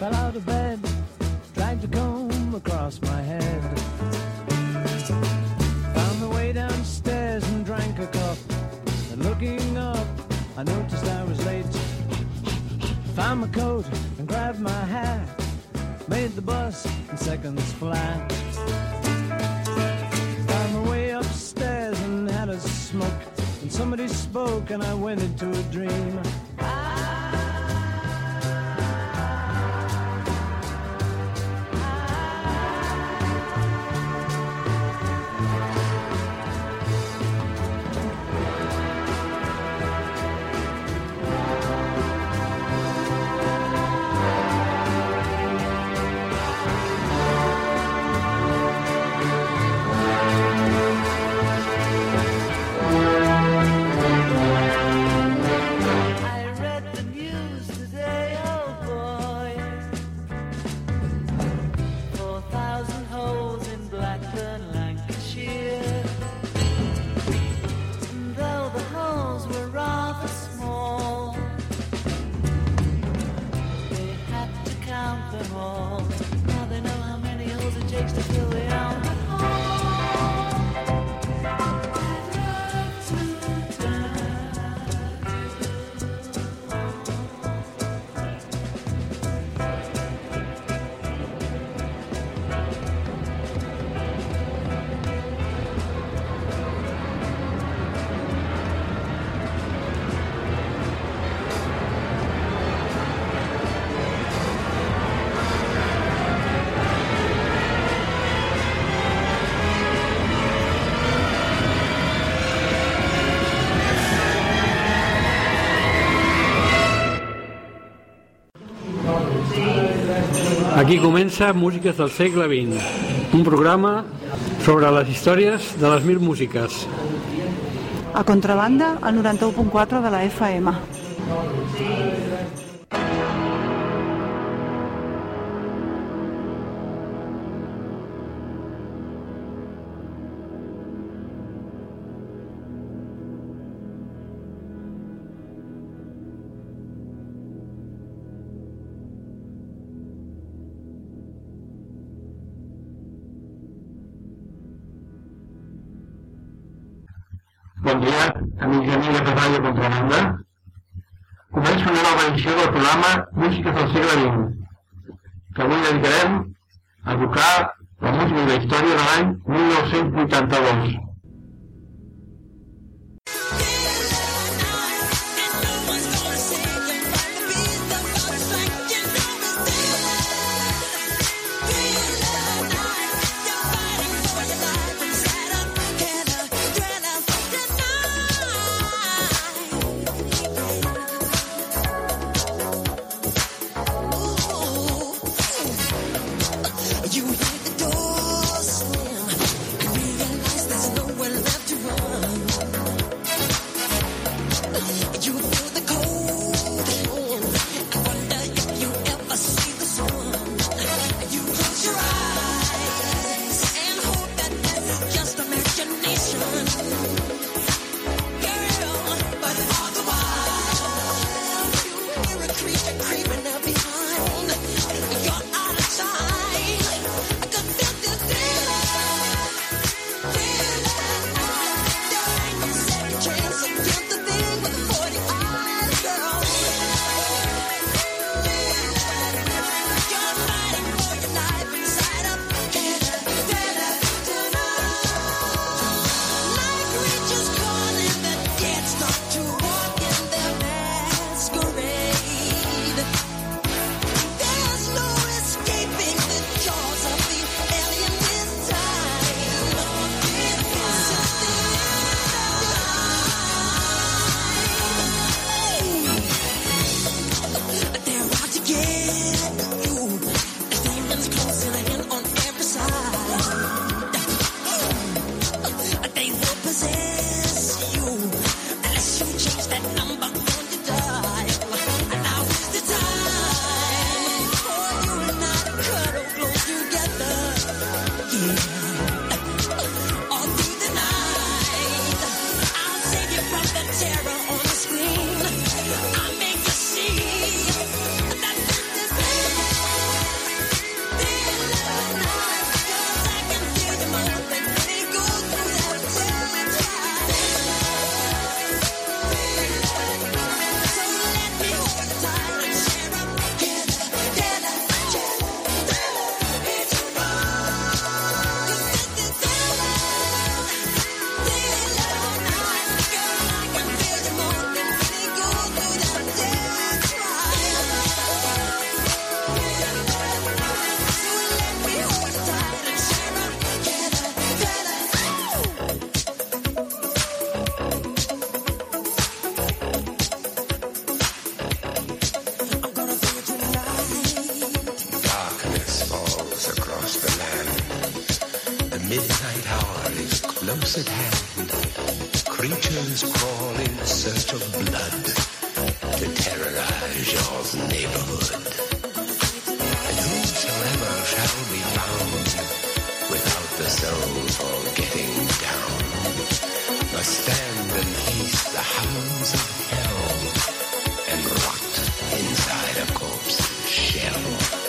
fell out of bed, dragged a comb across my head. Found my way downstairs and drank a cup, and looking up, I noticed I was late. Found my coat and grabbed my hat, made the bus in seconds flat. Found my way upstairs and had a smoke, and somebody spoke and I went into a dream. Aquí comença Músiques del segle XX, un programa sobre les històries de les 1000 músiques. A contrabanda, al 91.4 de la FM. Bon dia, amics i amigues de Ràdio Contrabanda. Comença una nova edició del programa Músiques del segle XX, que avui dedicarem a evocar la música i la història de l'any 1982. midnight hour is close at hand. Creatures crawl in search of blood to terrorize your neighborhood. And whosoever shall be found without the soul for getting down must stand and face the hounds of hell and rot inside a corpse's shell.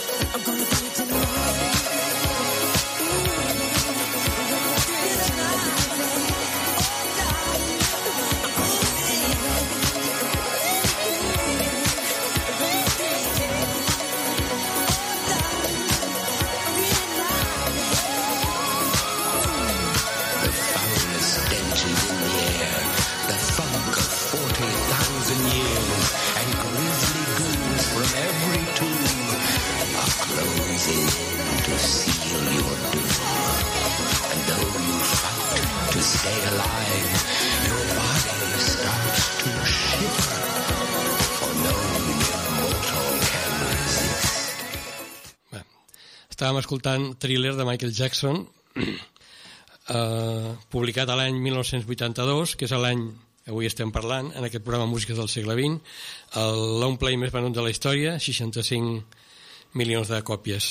Estàvem escoltant Thriller de Michael Jackson, publicat a l'any 1982, que és l'any que avui estem parlant, en aquest programa Músiques del segle XX, el long play més venut de la història, 65 milions de còpies.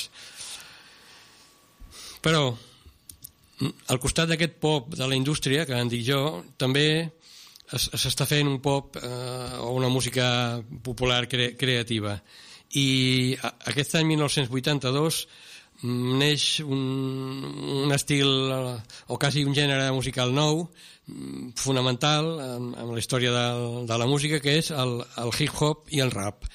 Però, al costat d'aquest pop de la indústria, que en dic jo, també s'està fent un pop o una música popular creativa. I aquest any 1982 neix un estil o quasi un gènere musical nou, fonamental en la història de la música, que és el hip-hop i el rap.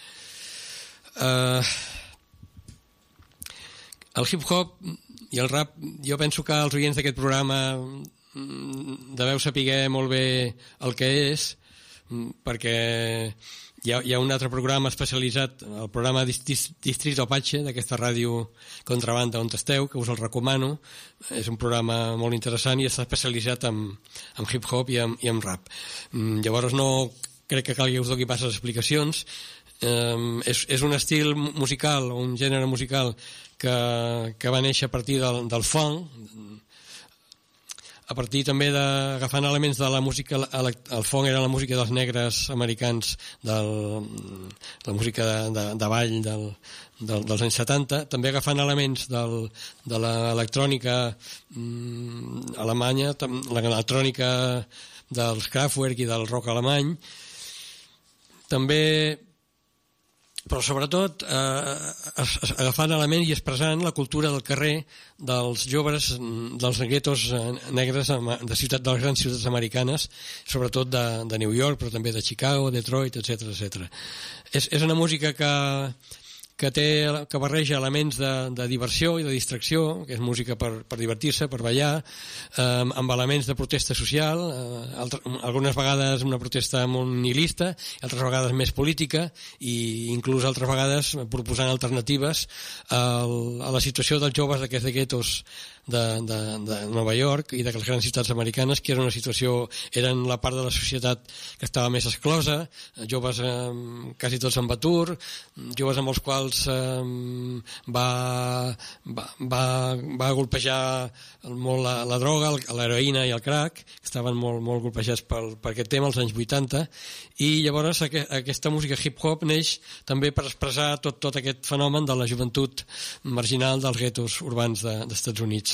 El hip-hop i el rap, jo penso que els oients d'aquest programa deveu saber molt bé el que és, perquè hi ha un altre programa especialitzat, el programa Distrito Apache, d'aquesta ràdio Contrabanda on esteu, que us el recomano. És un programa molt interessant i està especialitzat en hip-hop i en rap. Llavors no crec que calgui que us doni pas les explicacions. És un estil musical, un gènere musical que va néixer a partir del funk, a partir també d'agafant elements de la música. El funk era la música dels negres americans, la música de ball dels anys 70, també agafant elements de l'electrònica alemanya, l'electrònica dels Kraftwerk i del rock alemany, també, però sobretot agafant elements i expressant la cultura del carrer dels joves, dels guetos negres de les grans ciutats americanes, sobretot de New York, però també de Chicago, Detroit, etc. És una música que barreja elements de diversió i de distracció, que és música per divertir-se, per ballar, amb elements de protesta social, algunes vegades una protesta molt nihilista, altres vegades més política, i inclús altres vegades proposant alternatives a la situació dels joves d'aquests guetos de Nova York i de les grans ciutats americanes, que era una situació, eren la part de la societat que estava més exclosa, joves quasi tots amb atur, joves amb els quals va golpejar molt la droga, l'heroïna i el crack, que estaven molt golpejats per aquest tema als anys 80, i llavors aquesta música hip-hop neix també per expressar tot aquest fenomen de la joventut marginal dels guetos urbans dels Estats Units.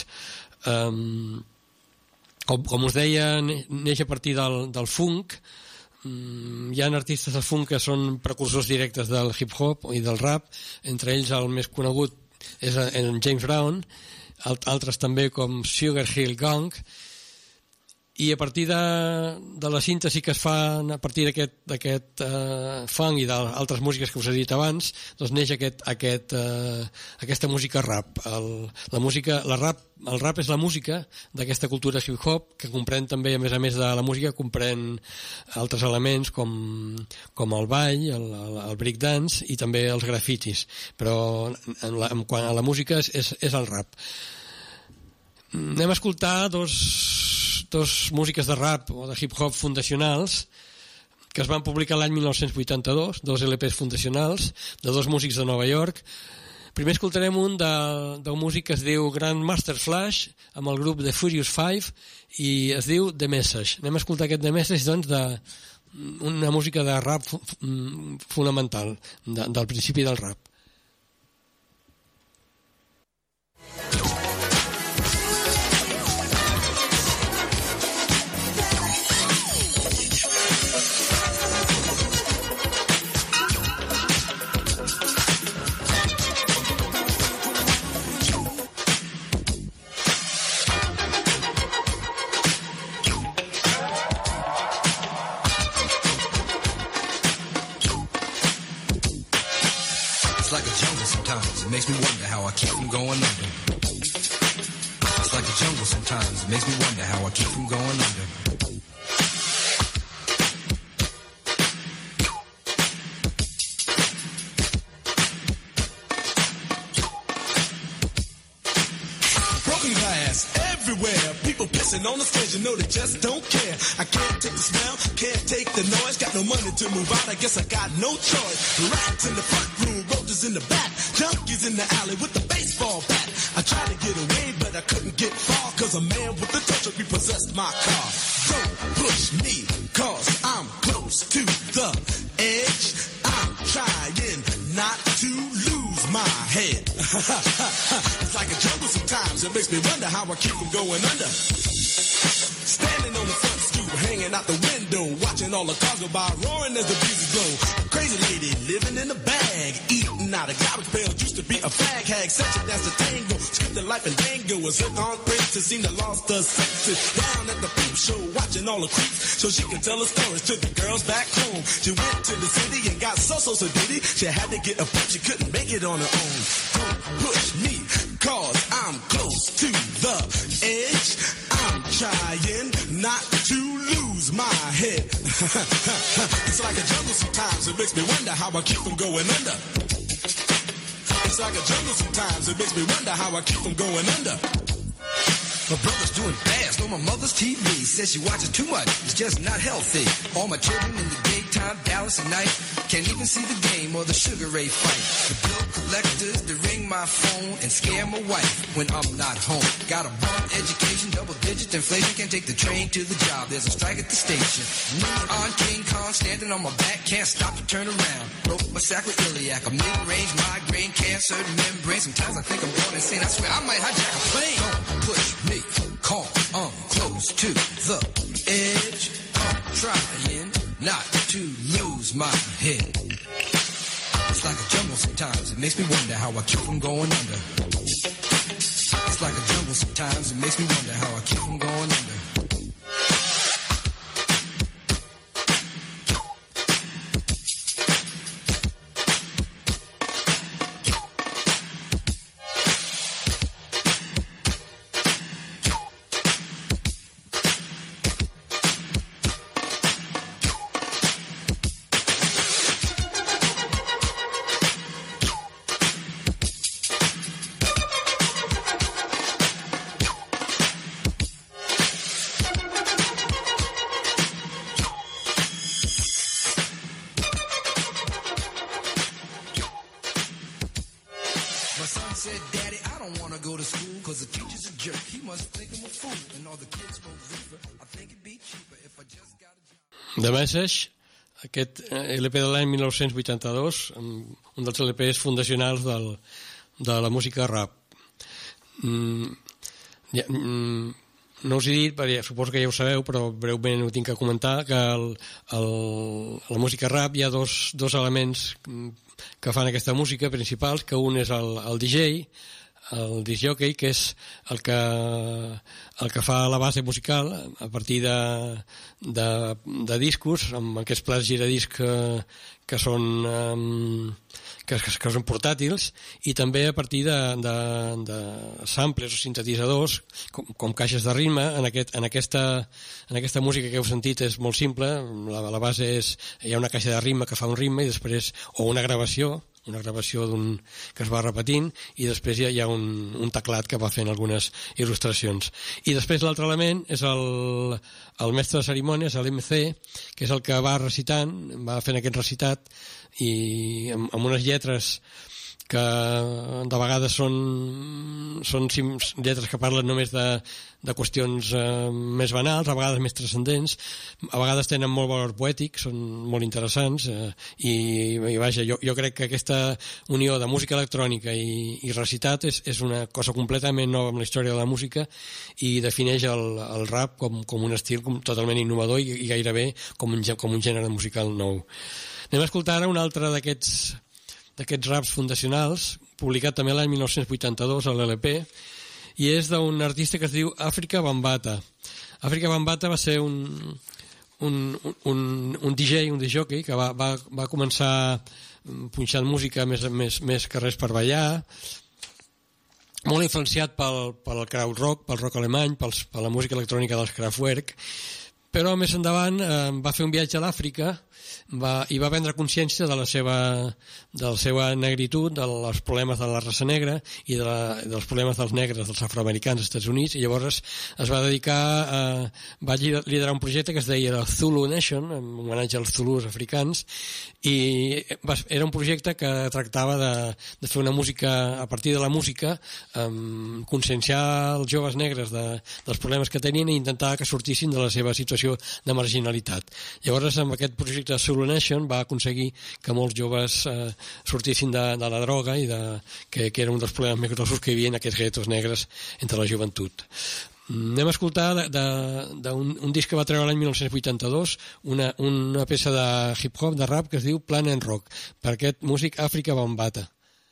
Com us deia, neix a partir del funk. Hi ha artistes del funk que són precursors directes del hip-hop i del rap, entre ells el més conegut és en James Brown, altres també com Sugar Hill Gang, i a partir de la síntesi que es fa a partir d'aquest funk i d'altres músiques que us he dit abans, doncs neix aquesta música rap. El rap és la música d'aquesta cultura hip-hop, que comprèn també, a més de la música, comprèn altres elements com el ball, el breakdance i també els grafitis, però quant a la música és el rap. Anem a escoltar dos músiques de rap o de hip-hop fundacionals que es van publicar l'any 1982, dos LPs fundacionals de dos músics de Nova York. Primer escoltarem un del músic que es diu Grandmaster Flash, amb el grup The Furious Five, i es diu The Message. Anem a escoltar aquest The Message, doncs, una música de rap fonamental, del principi del rap. Makes me wonder how I keep from going under. It's like a jungle sometimes. It makes me wonder how I keep from going under. Broken glass everywhere. People pissing on the stage, you know they just don't care. I can't take the smell, can't take the noise. Got no money to move out, I guess I got no choice. Rats in the front room, roaches in the back. Junkies in the alley with the baseball bat. I tried to get away, but I couldn't get far, cause a man with a tow truck repossessed my car. Don't push me, cause I'm close to the edge. I'm trying not to lose my head. It's like a jungle sometimes, it makes me wonder how I keep from going under. Standing on the front stoop, hanging out the window, watching all the cars go by, roaring as the breezes blow. A crazy lady living in a bag, eating out of garbage pails, used to be a fag hag, such a dance to tango, skipped the life and dango, was hooked on princess, seemed to lost her senses. Down at the peep show, watching all the creeps, so she could tell her stories to the girls back home. She went to the city and got so diddy, she had to get a pimp, she couldn't make it on her own. Don't push me, cause I'm close to the edge. I'm trying not to lose my head. It's like a jungle sometimes, it makes me wonder how I keep from going under. It's like a jungle sometimes, it makes me wonder how I keep from going under. My brother's doing fast on my mother's TV. Says she watches too much, it's just not healthy. All my children in the daytime, Dallas at night. Can't even see the game or the Sugar Ray fight. The bill collectors, they ring my phone and scare my wife when I'm not home. Got a bum education, double-digit inflation. Can't take the train to the job, there's a strike at the station. Me on King Kong, standing on my back, can't stop to turn around. Broke my sacroiliac, a mid-range migraine, cancer, membrane. Sometimes I think I'm going insane, I swear I might hijack a plane. Don't push me, call, I'm close to the edge. I'm trying not to lose my head. It's like a jungle sometimes, it makes me wonder how I keep from going under. It's like a jungle sometimes, it makes me wonder how I keep from going under. The Message, aquest LP de l'any 1982, un dels LPs fundacionals de la música rap. No us he dit, perquè suposo que ja ho sabeu, però breument ho tinc que comentar, que la música rap hi ha dos elements que fan aquesta música principals, que un és el DJ, el discjockey, que és el que fa la base musical a partir de discos, amb aquests plats giradisc que són portàtils, i també a partir de samples o sintetitzadors com caixes de ritme. En aquesta música que heu sentit és molt simple, la base és, hi ha una caixa de ritme que fa un ritme i després, o una gravació que es va repetint, i després hi ha un teclat que va fent algunes il·lustracions. I després l'altre element és el mestre de cerimònies, l'MC, que és el que va recitant, va fent aquest recitat, i amb unes lletres que de vegades són lletres que parlen només de qüestions més banals, a vegades més transcendents, a vegades tenen molt valor poètic, són molt interessants, i vaja, jo crec que aquesta unió de música electrònica i recitat és una cosa completament nova en la història de la música i defineix el rap com un estil totalment innovador i gairebé com un gènere musical nou. Anem a escoltar ara un altre d'aquests raps fundacionals, publicat també l'any 1982 a l'LP, i és d'un artista que es diu Afrika Bambaataa. Afrika Bambaataa va ser un DJ, un disc-jockey, que va començar punxant música més que res per ballar, molt influenciat pel krautrock, pel rock alemany, per la música electrònica dels Kraftwerk, però més endavant va fer un viatge a l'Àfrica i va prendre consciència de la seva negritud, dels problemes de la raça negra i dels problemes dels negres, dels afroamericans als Estats Units, i llavors es va dedicar va liderar un projecte que es deia Zulu Nation, en homenatge als zulus africans, i era un projecte que tractava de fer una música, a partir de la música, conscienciar els joves negres dels problemes que tenien i intentar que sortissin de la seva situació de marginalitat. Llavors, amb aquest projecte Zulu Nation va aconseguir que molts joves sortissin de la droga i que era un dels problemes més grossos que hi havia en aquests guetos negres entre la joventut. Anem a escoltar d'un disc que va treure l'any 1982, una peça de hip-hop, de rap, que es diu Planet Rock, per aquest músic Afrika Bambaataa.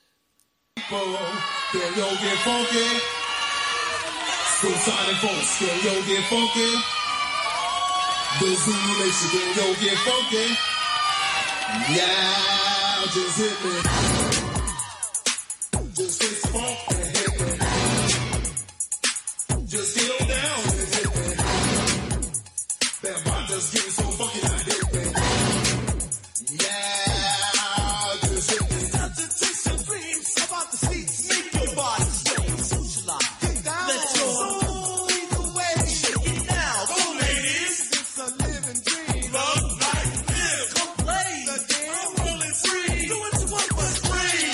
The Zulu Nation, can yo get funky? Yeah, just hit me. Just hit funk and hit me. Just get on down and hit me. That bot just getting so funky now, hit me. Yeah, just hit me. Agitation dreams about the seats, make your body swing. Socialize, get down, let your soul lead the way. Shake it now, go ladies. It's a living dream. Love like this. Come play the game. I'm rolling free. Do what you want but free.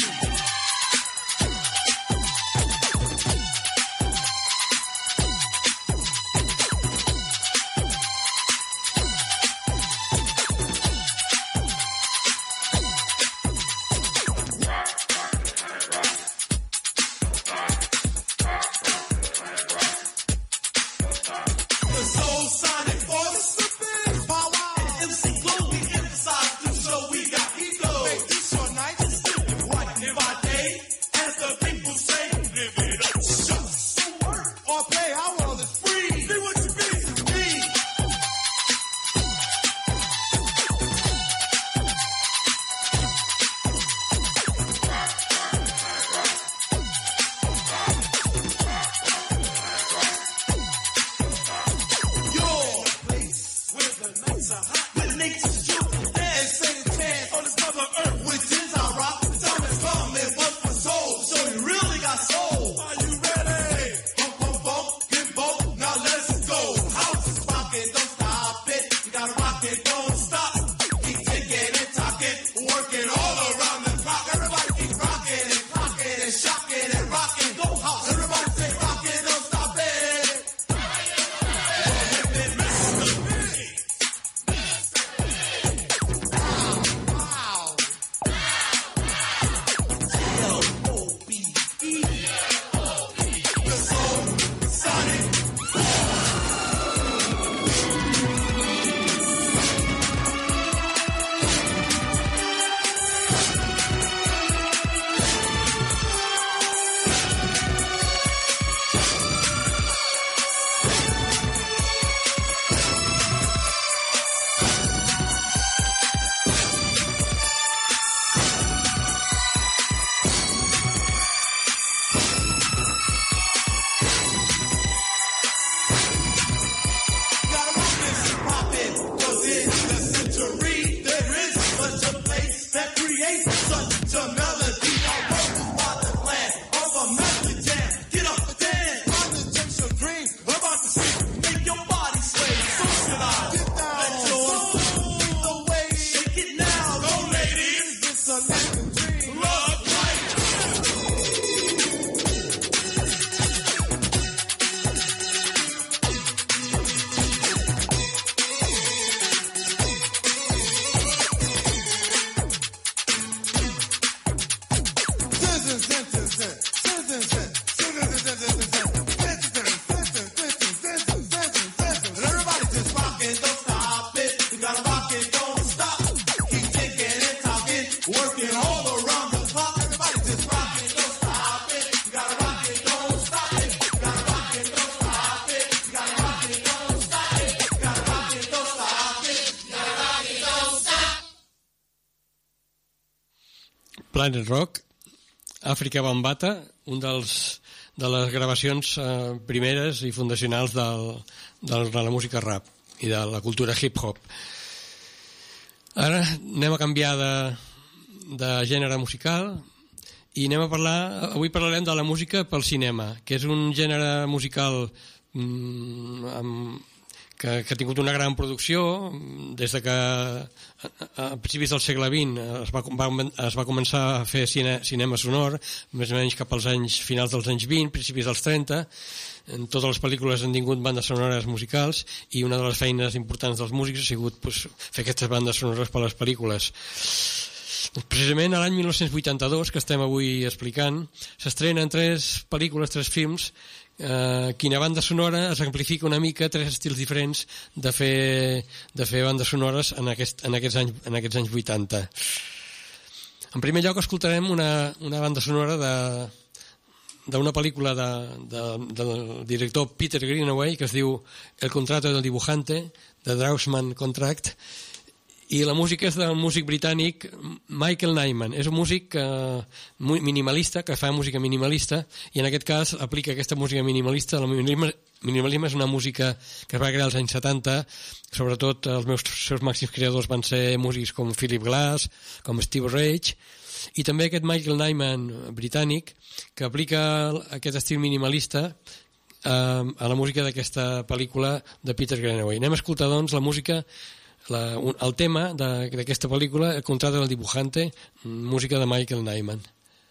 The soul sonic force, supreme power. MC Glow, we emphasize the show. We got ego. Make this your night. It's living right in my day. As the people say, live it up. Shucks. Work or play, our world is free. Be what you be to be. Your place where the nights are hot, where nature's true. And say the chance on this mother earth with gins I rock. The time has come and what's for soul. So you really got soul. Are you ready? Bump, bump, bump, get both. Now let's go. House is rocking, don't stop it. You gotta rock it, don't stop. Keep taking and talking, working all around the clock. Everybody keep rocking and clocking and shocking and rocking. Go house, everybody say rocking, don't stop it. Planet Rock, Àfrica Bambata, un de les gravacions primeres i fundacionals de la música rap i de la cultura hip-hop. Ara anem a canviar de gènere musical i avui parlarem de la música pel cinema, que és un gènere musical que ha tingut una gran producció des de que a principis del segle XX es va començar a fer cinema sonor, més o menys cap als finals dels anys 20, principis dels 30. Totes les pel·lícules han tingut bandes sonores musicals i una de les feines importants dels músics ha sigut fer aquestes bandes sonores per a les pel·lícules. Precisament l'any 1982, que estem avui explicant, s'estrenen 3 pel·lícules, 3 films, quina banda sonora exemplifica una mica 3 estils diferents de fer bandes sonores en aquests anys 80. En primer lloc escoltarem una banda sonora d'una pel·lícula del director Peter Greenaway, que es diu El contrato del dibujante, de Draugsman Contract, i la música és del músic britànic Michael Nyman. És un músic minimalista, que fa música minimalista, i en aquest cas aplica aquesta música minimalista. El minimalisme és una música que es va crear als anys 70, sobretot els seus màxims creadors van ser músics com Philip Glass, com Steve Reich, i també aquest Michael Nyman britànic, que aplica aquest estil minimalista a la música d'aquesta pel·lícula de Peter Greenaway. Anem a escoltar, doncs, la música, el tema d'aquesta pel·lícula, El contrato del dibujante, música de Michael Nyman.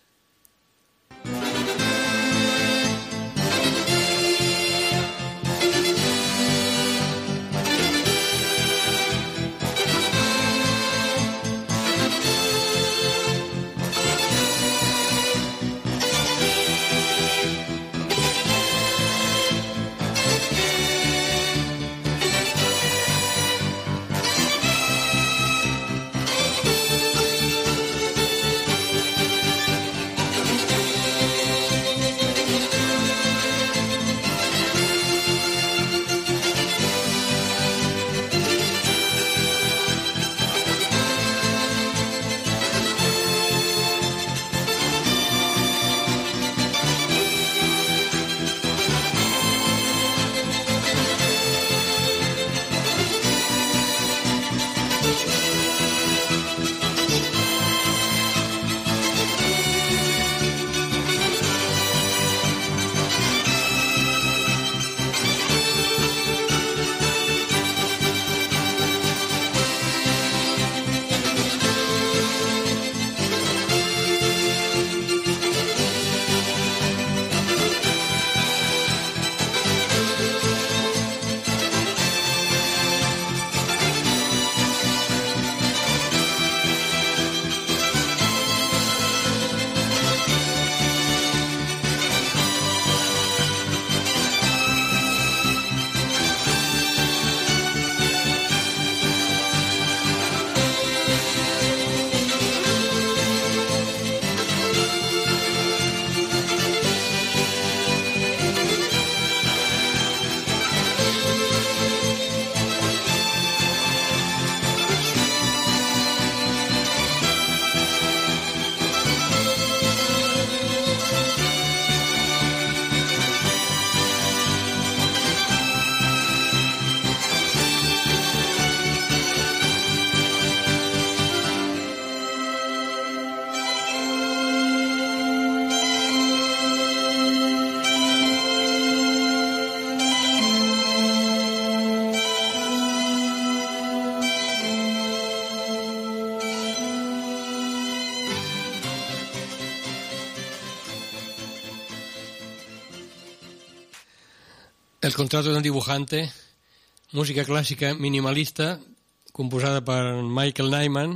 El contrato del dibujante, música clàssica minimalista, composada per Michael Nyman,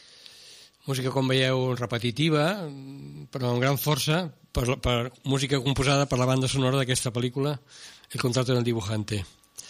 música, com veieu, repetitiva, però amb gran força, per música composada per la banda sonora d'aquesta pel·lícula, El contrato del dibujante.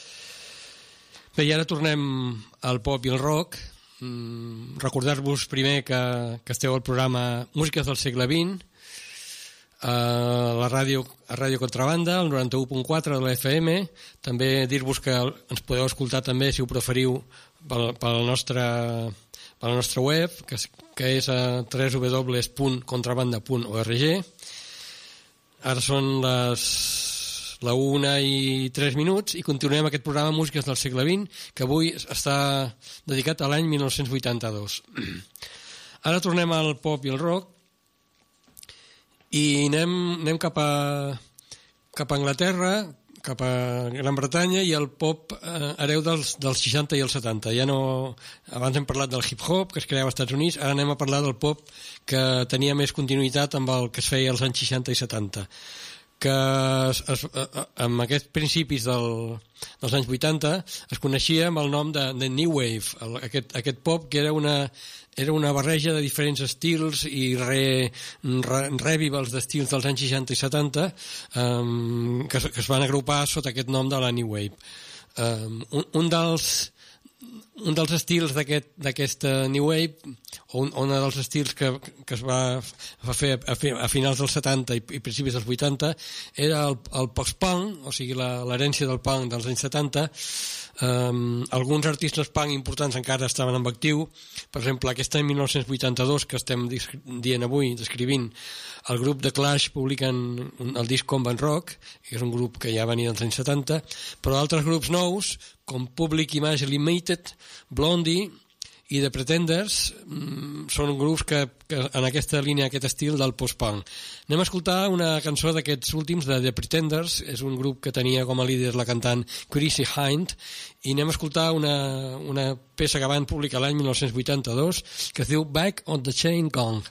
Bé, i ara tornem al pop i al rock. Recordar-vos primer que esteu al programa Músiques del segle XX, a la ràdio Contrabanda, al 91.4 de la FM. També dir-vos que ens podeu escoltar també, si ho preferiu, per la nostra web, que que és a www.contrabanda.org. Ara són la 1:03 i continuem aquest programa Músiques del segle XX, que avui està dedicat a l'any 1982. Ara tornem al pop i al rock i anem cap a Anglaterra, cap a Gran Bretanya, i el pop hereu dels 60 i els 70. Ja no, abans hem parlat del hip-hop que es creava als Estats Units, ara anem a parlar del pop que tenia més continuïtat amb el que es feia als anys 60 i 70, que amb aquests principis dels anys 80 es coneixia amb el nom de New Wave, aquest pop que era una barreja de diferents estils i revivals d'estils dels anys 60 i 70 que es van agrupar sota aquest nom de la New Wave. Un dels estils d'aquesta New Wave, o un dels estils que es va fer a finals dels 70 i principis dels 80, era el post-punk, o sigui l'herència del punk dels anys 70. Alguns artistes punk importants encara estaven en actiu. Per exemple, aquest any 1982 que estem dient avui, descrivint, el grup The Clash publiquen el disc Combat Rock, que és un grup que ja venia dels anys 70, però altres grups nous com Public Image Limited, Blondie i The Pretenders són grups que en aquesta línia, aquest estil del post-punk. Anem a escoltar una cançó d'aquests últims, de The Pretenders. És un grup que tenia com a líder la cantant Chrissie Hynde, i anem a escoltar una peça que van publicar l'any 1982 que es diu Back on the Chain Gang.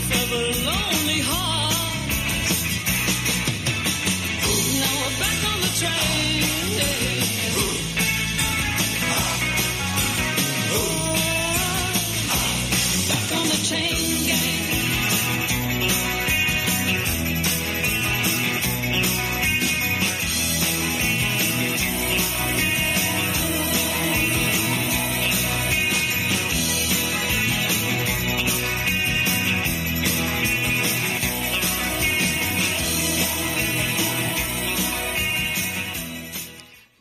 Now we're back on the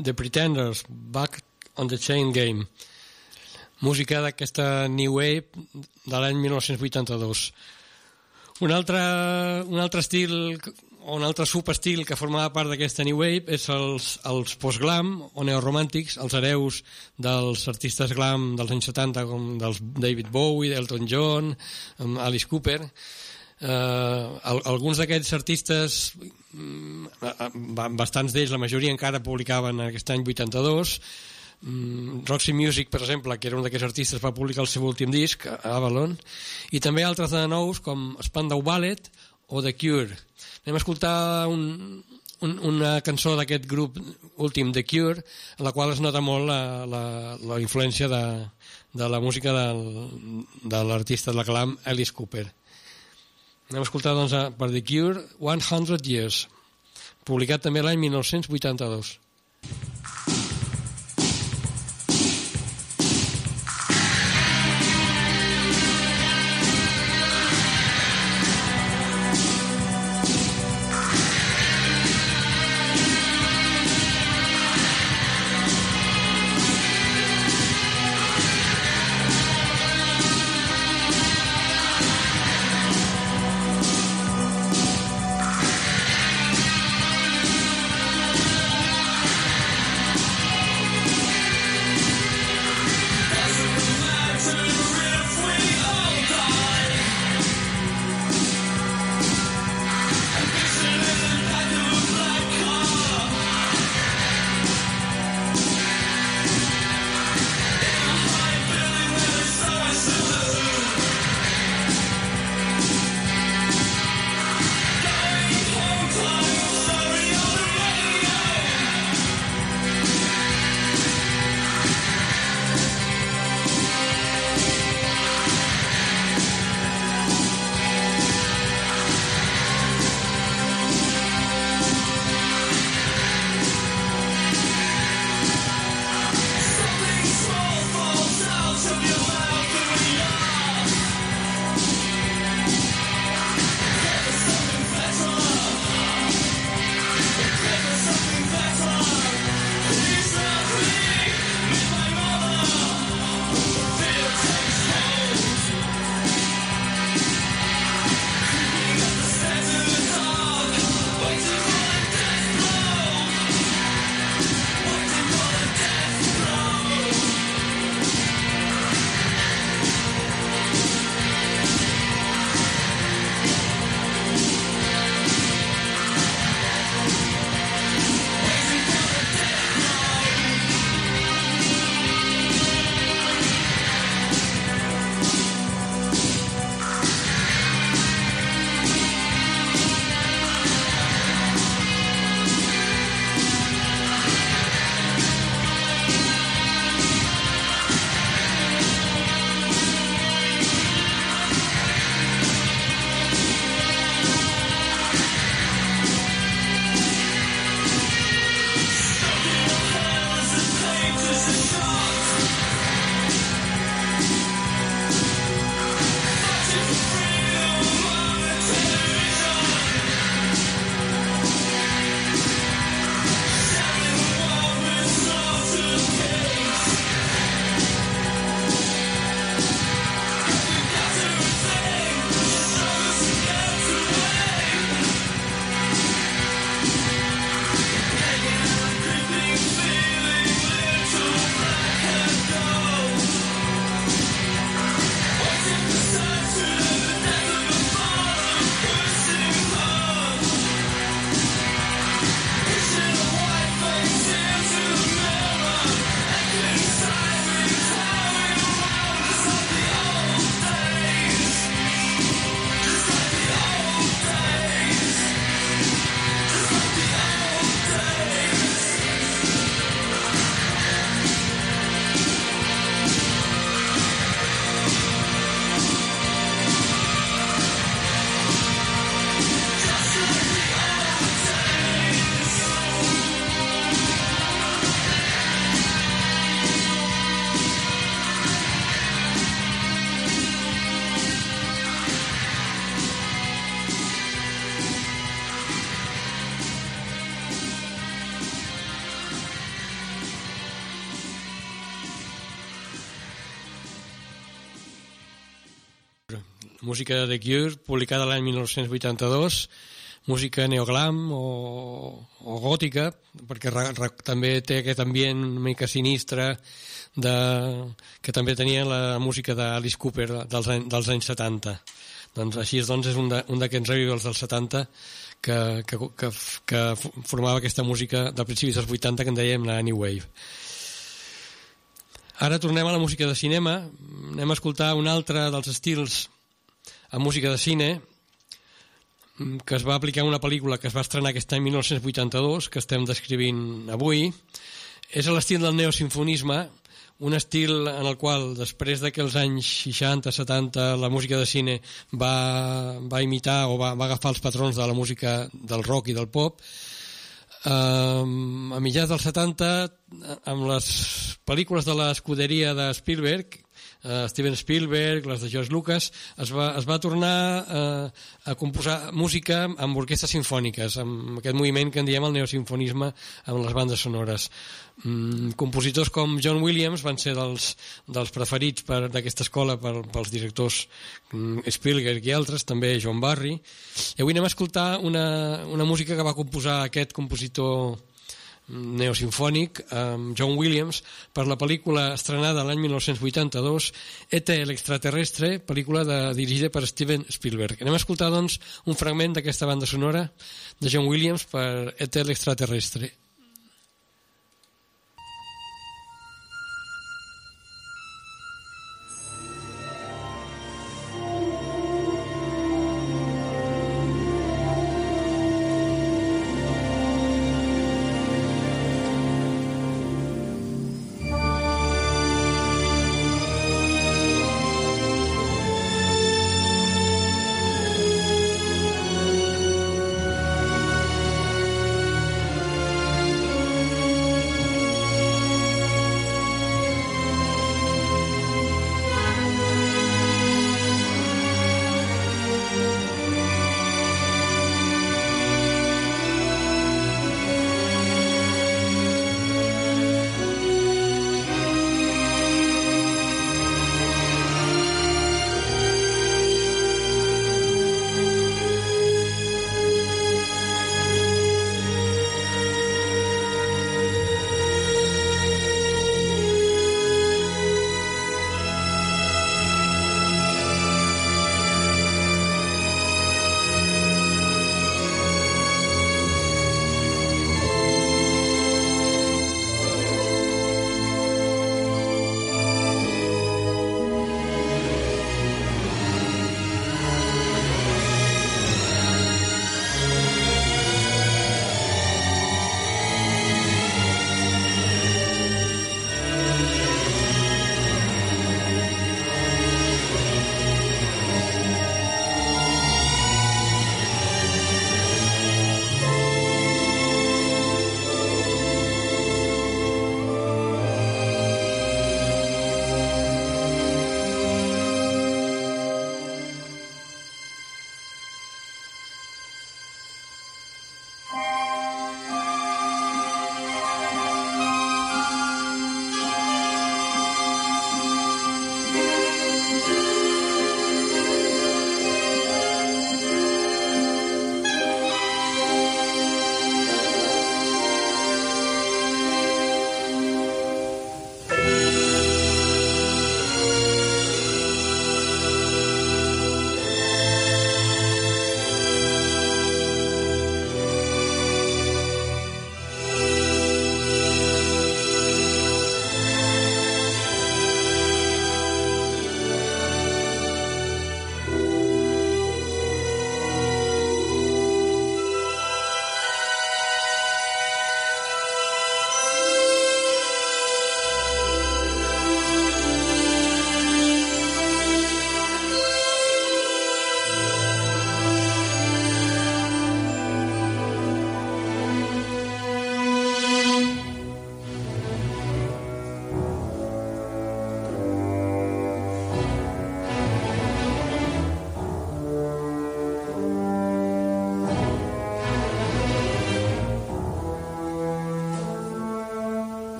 The Pretenders, Back on the Chain Game. Música d'aquesta New Wave de l'any 1982. Un altre estil o un altre subestil que formava part d'aquesta New Wave és els post-glam o neoromàntics, els hereus dels artistes glam dels anys 70 com dels David Bowie, Elton John, Alice Cooper. Alguns d'aquests artistes, bastants d'ells, la majoria encara publicaven aquest any 82. Roxy Music, per exemple, que era un d'aquests artistes, va publicar el seu últim disc, Avalon, i també altres de nous com Spandau Ballet o The Cure. Anem a escoltar una cançó d'aquest grup últim, The Cure, en la qual es nota molt la influència de la música de l'artista de la glam Alice Cooper. Anem a escoltar doncs, per The Cure 100 Years, publicat també l'any 1982. música de Cure, publicada l'any 1982, música neoglam o gòtica, perquè també té aquest ambient una mica sinistre que també tenia la música d'Alice Cooper dels anys 70. Doncs així és un d'aquests revivals dels 70 que formava aquesta música del principi dels 80 que en dèiem la New Wave. Ara tornem a la música de cinema. Anem a escoltar un altre dels estils en música de cine que es va aplicar en una pel·lícula que es va estrenar aquest any 1982, que estem descrivint avui. És l'estil del neosinfonisme, un estil en el qual, després que als anys 60-70 la música de cine va imitar o va agafar els patrons de la música del rock i del pop, a mitjans dels 70, amb les pel·lícules de l'escuderia de Spielberg, Steven Spielberg, les de George Lucas, es va tornar a composar música amb orquestres sinfòniques, amb aquest moviment que en diem el neosinfonisme amb les bandes sonores. Compositors com John Williams van ser dels preferits d'aquesta escola pels directors Spielberg i altres, també John Barry. I avui anem a escoltar una música que va composar aquest compositor neosinfònic, John Williams, per la pel·lícula estrenada l'any 1982, E.T. l'extraterrestre, pel·lícula dirigida per Steven Spielberg. Anem a escoltar, doncs, un fragment d'aquesta banda sonora de John Williams per E.T. l'extraterrestre.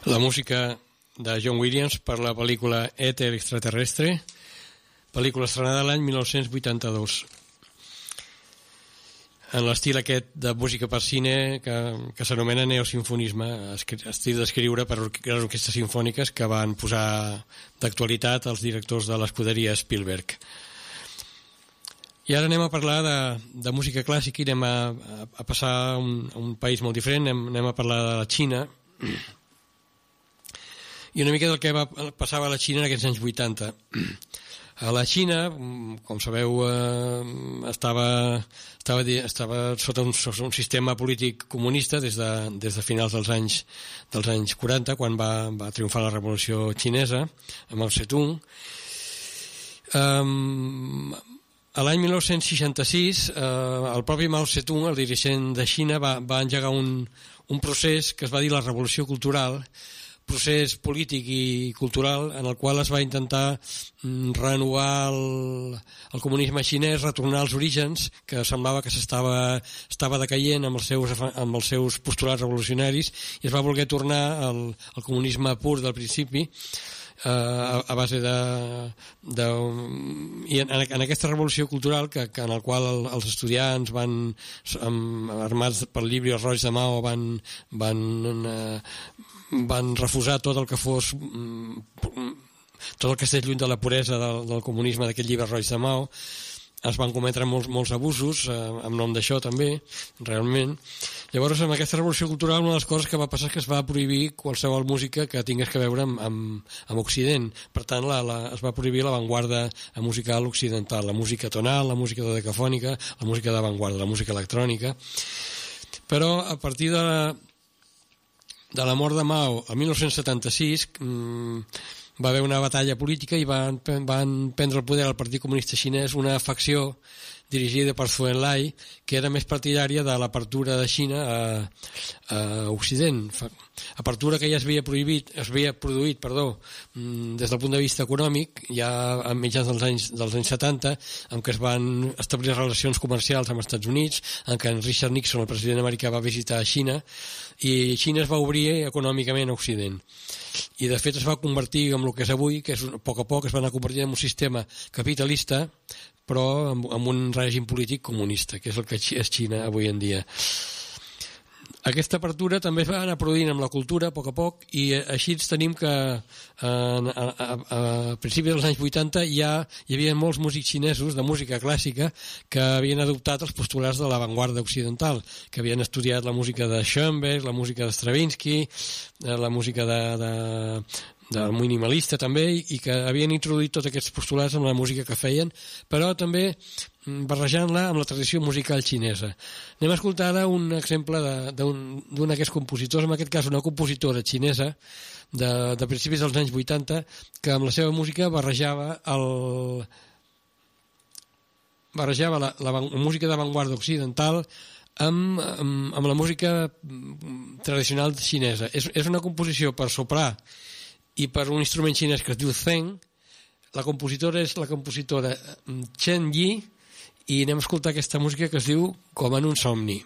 la música de John Williams per la pel·lícula Éter extraterrestre, pel·lícula estrenada l'any 1982. En l'estil aquest de música per cine que s'anomena neosinfonisme, estil d'escriure per grans orquestres sinfòniques que van posar d'actualitat els directors de l'escuderia Spielberg. I ara anem a parlar de música clàssica i anem a passar a un país molt diferent, anem a parlar de la Xina i una mica del que passava a la Xina en aquests anys 80. A la Xina, com sabeu, estava sota un sistema polític comunista des de finals dels anys 40, quan va triomfar la Revolució Xinesa, amb Mao Zedong. A l'any 1966, el propi Mao Zedong, el dirigent de Xina, va engegar un procés que es va dir la Revolució Cultural, procés polític i cultural en el qual es va intentar renovar el comunisme xinès, retornar als orígens, que semblava que estava decaient amb els seus postulats revolucionaris, i es va voler tornar al comunisme pur del principi, a base i en aquesta revolució cultural en el qual els estudiants armats pel llibre roig de Mao van refusar tot el que fos tot el que estigués lluny de la puresa del comunisme d'aquest llibre roig de Mao. Es van cometre molts abusos en nom d'això també, realment. Llavors, amb aquesta revolució cultural, una de les coses que va passar és que es va prohibir qualsevol música que tingués que veure amb Occident. Per tant, es va prohibir l'avantguarda musical occidental, la música tonal, la música dodecafònica, la música d'avantguarda, la música electrònica. Però a partir de la mort de Mao, el 1976, va haver una batalla política i van prendre el poder al Partit Comunista Xinès una facció dirigida per Zhou Enlai, que era més partidària de l'apertura de Xina a Occident. Apertura que ja es havia produït des del punt de vista econòmic, ja a mitjans dels anys 70, en què es van establir relacions comercials amb els Estats Units, en què en Richard Nixon, el president americà, va visitar Xina, i Xina es va obrir econòmicament a Occident. I de fet es va convertir en el que és avui, que és a poc es va anar convertint en un sistema capitalista, però amb un règim polític comunista, que és el que és Xina avui en dia. Aquesta apertura també es va anar produint amb la cultura a poc, i així tenim que a principis dels anys 80 ja hi havia molts músics xinesos de música clàssica que havien adoptat els postulats de l'avantguarda occidental, que havien estudiat la música de Schoenberg, la música de Stravinsky, la música del minimalista també, i que havien introduït tots aquests postulats en la música que feien, però també barrejant-la amb la tradició musical xinesa. Anem a escoltar ara un exemple d'un d'aquests compositors, en aquest cas una compositora xinesa de principis dels anys 80, que amb la seva música barrejava la música d'avantguarda occidental amb la música tradicional xinesa. És una composició per soprà i per un instrument xinès que es diu Zeng. La compositora és la compositora Chen Yi, i anem a escoltar aquesta música que es diu Com en un somni.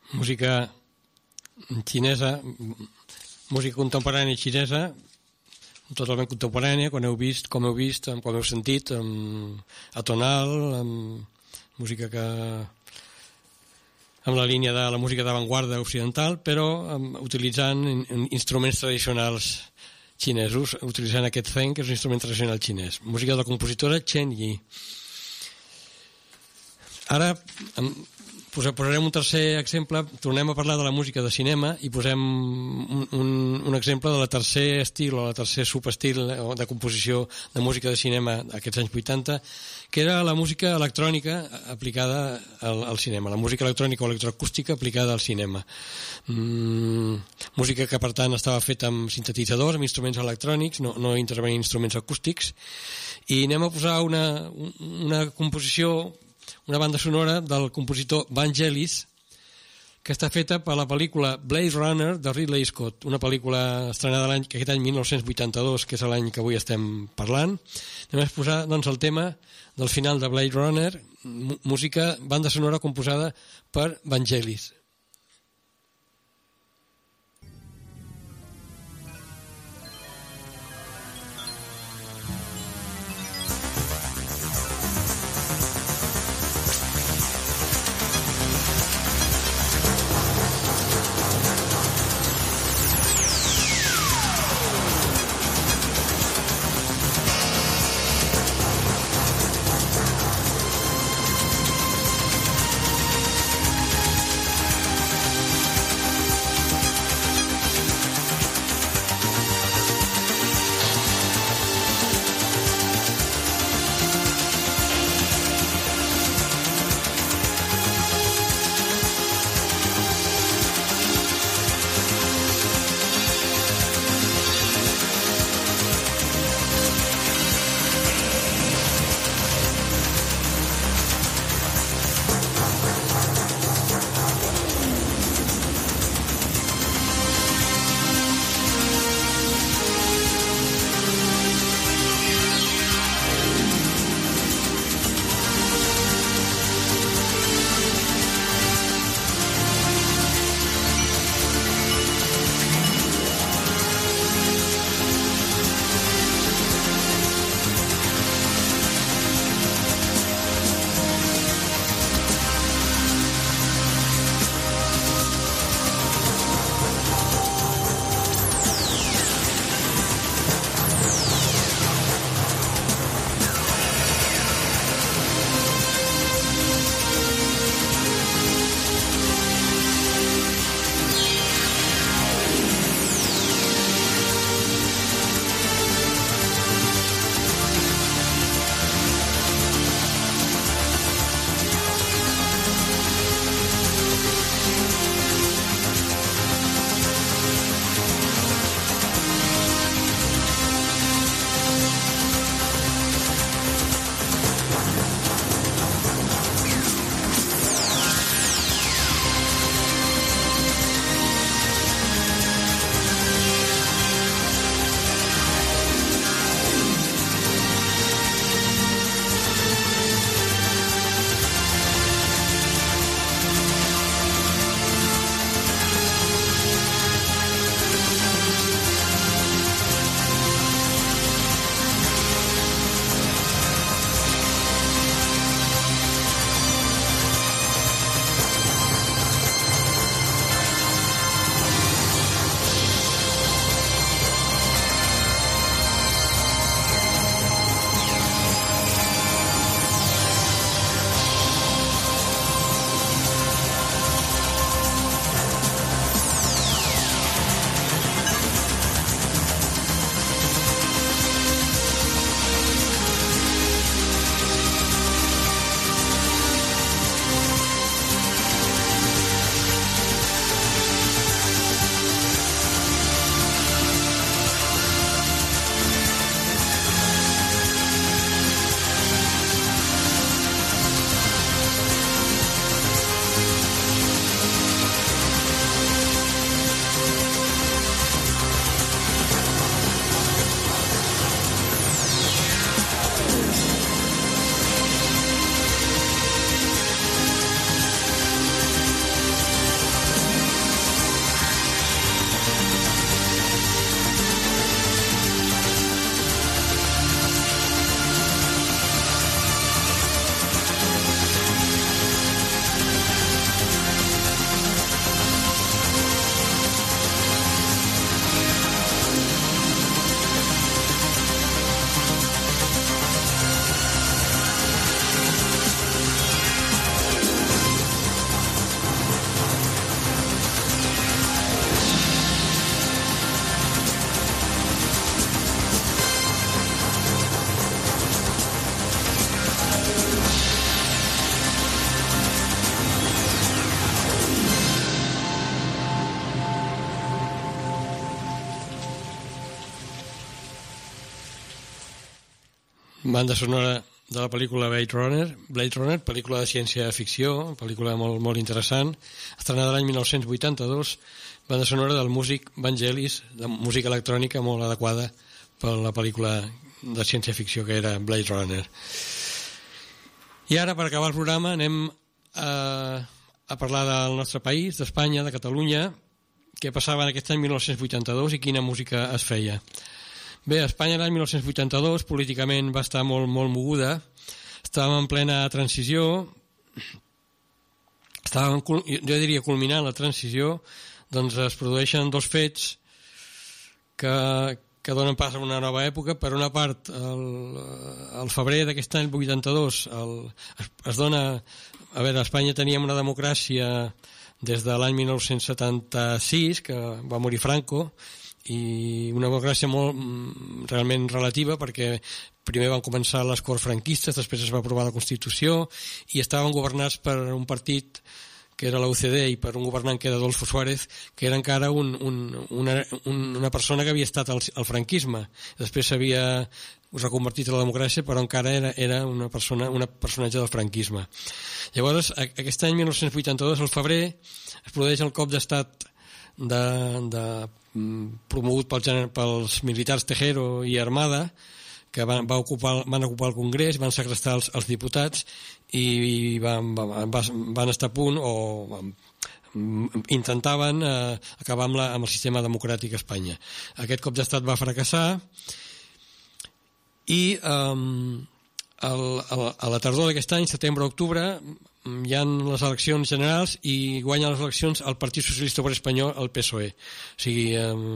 música xinesa, música contemporània xinesa, totalment contemporània, com heu vist, com heu sentit, atonal, música que amb la línia de la música d'avantguarda occidental, però utilitzant instruments tradicionals xinesos, utilitzant aquest zeng, que és un instrument tradicional xinès. Música de la compositora Chen Yi. Ara posarem un tercer exemple, tornem a parlar de la música de cinema i posem un exemple de la tercer estil o la tercer subestil de composició de música de cinema d'aquests anys 80, que era la música electrònica aplicada al cinema, la música electrònica o electroacústica aplicada al cinema. Música que, per tant, estava feta amb sintetitzadors, amb instruments electrònics, no intervenint instruments acústics, i anem a posar una composició, una banda sonora del compositor Vangelis, que està feta per la pel·lícula Blade Runner de Ridley Scott, una pel·lícula estrenada aquest any 1982, que és l'any que avui estem parlant. Anem a posar doncs, el tema del final de Blade Runner, música, banda sonora composada per Vangelis. banda sonora de la pel·lícula Blade Runner, pel·lícula de ciència-ficció, pel·lícula molt, molt interessant, estrenada l'any 1982, banda sonora del músic Vangelis, de música electrònica molt adequada per la pel·lícula de ciència-ficció que era Blade Runner. I ara, per acabar el programa, anem a parlar del nostre país, d'Espanya, de Catalunya, què passava en aquest any 1982 i quina música es feia. Bé, Espanya l'any 1982 políticament va estar molt, molt moguda, estàvem en plena transició, estàvem, jo diria, culminant la transició, doncs es produeixen dos fets que donen pas a una nova època. Per una part, el febrer d'aquest any 82 es dona... A veure, a Espanya teníem una democràcia des de l'any 1976, que va morir Franco, i una democràcia molt realment relativa, perquè primer van començar les corts franquistes, després es va aprovar la Constitució i estaven governats per un partit que era la UCD i per un governant que era Adolfo Suárez, que era encara una persona que havia estat al franquisme. Després s'havia reconvertit a la democràcia, però encara era un personatge del franquisme. Llavors, aquest any 1982, al febrer, es produeix el cop d'estat promogut pels militars Tejero i Armada, que van ocupar el Congrés, van segrestar els diputats i van estar a punt o intentaven acabar amb el sistema democràtic a Espanya. Aquest cop d'estat va fracassar i a la tardor d'aquest any, setembre-octubre, hi ha les eleccions generals i guanya les eleccions el Partit Socialista Obrer Espanyol, el PSOE. O sigui,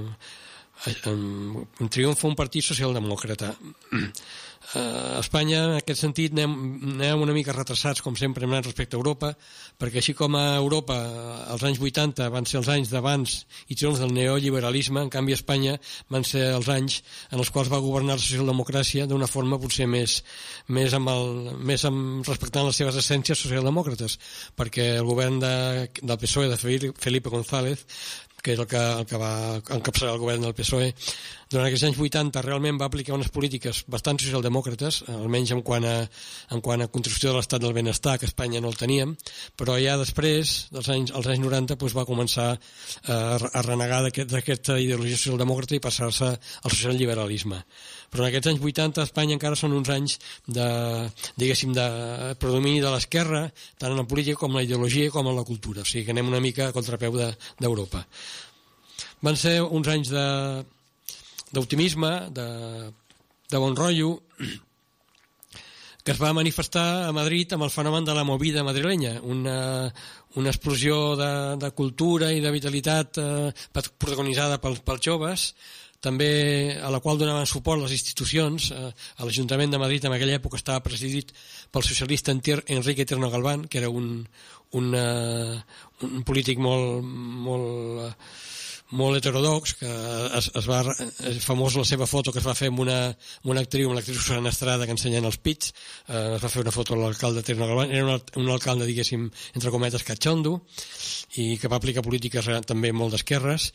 triomfa un partit socialdemòcrata. A Espanya, en aquest sentit, anem una mica retrasats, com sempre, respecte a Europa, perquè així com a Europa els anys 80 van ser els anys d'abans i triomfs del neoliberalisme, en canvi a Espanya van ser els anys en els quals va governar la socialdemocràcia d'una forma potser més respectant les seves essències socialdemòcrates, perquè el govern del PSOE de Felipe González, que és el que va encapçalar el govern del PSOE, durant aquests anys 80 realment va aplicar unes polítiques bastant socialdemòcrates, almenys en quant a construcció de l'estat del benestar, que a Espanya no el teníem, però ja després, als anys 90, va començar a renegar d'aquesta ideologia socialdemòcrata i passar-se al socialliberalisme. Però en aquests anys 80 a Espanya encara són uns anys de predomini de l'esquerra, tant en la política com en la ideologia com en la cultura. O sigui que anem una mica a contrapeu d'Europa. Van ser uns anys d'optimisme, de bon rotllo, que es va manifestar a Madrid amb el fenomen de la movida madrilenya, una explosió de cultura i de vitalitat protagonitzada pels joves, també a la qual donaven suport les institucions. L'Ajuntament de Madrid en aquella època estava presidit pel socialista Enrique Tierno Galván, que era un polític molt heterodox, que és famós la seva foto que es va fer amb una actriu, Susana Estrada, que ensenyen els pits. Es va fer una foto a l'alcalde Tierno Galván. Era un alcalde, diguéssim, entre cometes, catxondo, i que va aplicar polítiques també molt d'esquerres.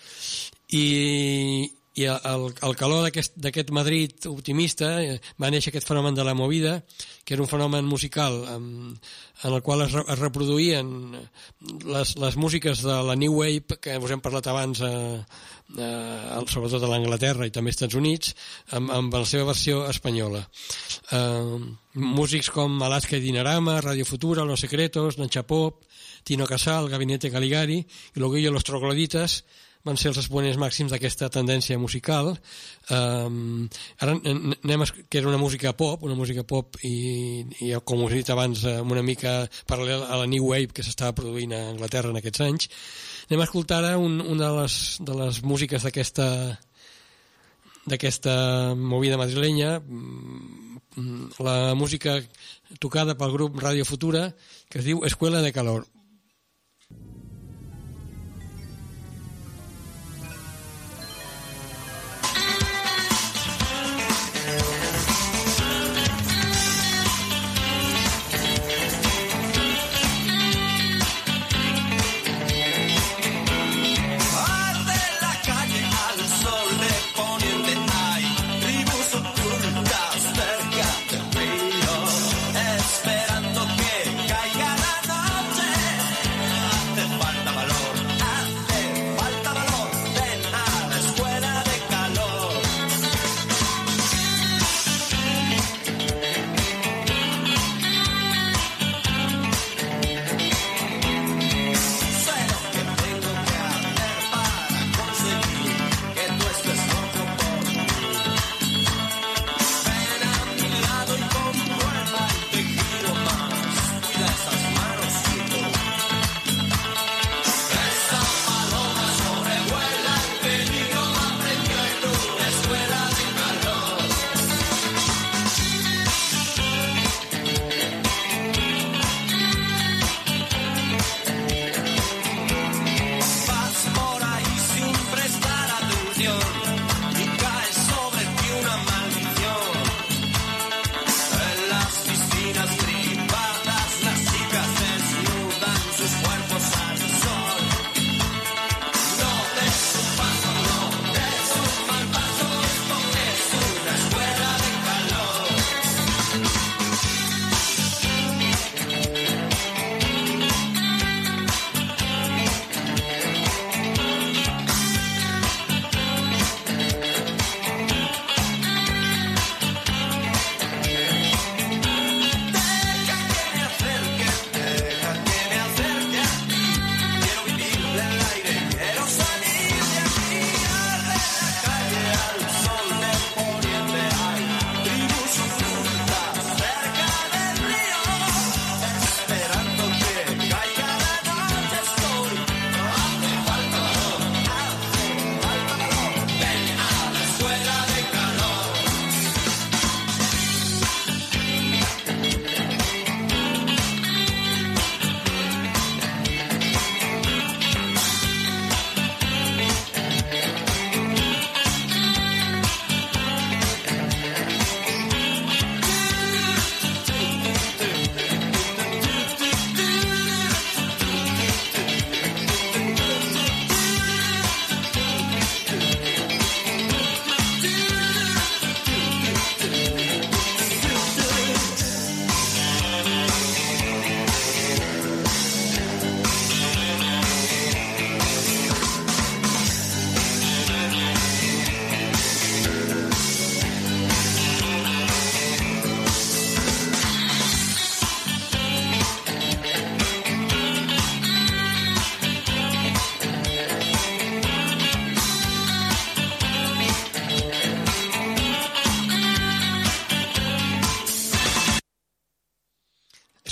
I al calor d'aquest Madrid optimista va néixer aquest fenomen de la movida, que era un fenomen musical en el qual es reproduïen les músiques de la New Wave, que us hem parlat abans, sobretot a l'Anglaterra i també als Estats Units, amb la seva versió espanyola. Músics com Alaska i Dinarama, Radio Futura, Los Secretos, Nancha Pop, Tino Casal, Gabinete Caligari i Loguillo Los Trogloditas van ser els exponents màxims d'aquesta tendència musical. Ara que era una música pop i com us he dit abans, una mica paral·lel a la New Wave que s'estava produint a Anglaterra en aquests anys. Anem a escoltar ara una de les músiques d'aquesta movida madrilenya, la música tocada pel grup Radio Futura, que es diu Escuela de Calor. Al sol de poniente hay tribus ocultas cerca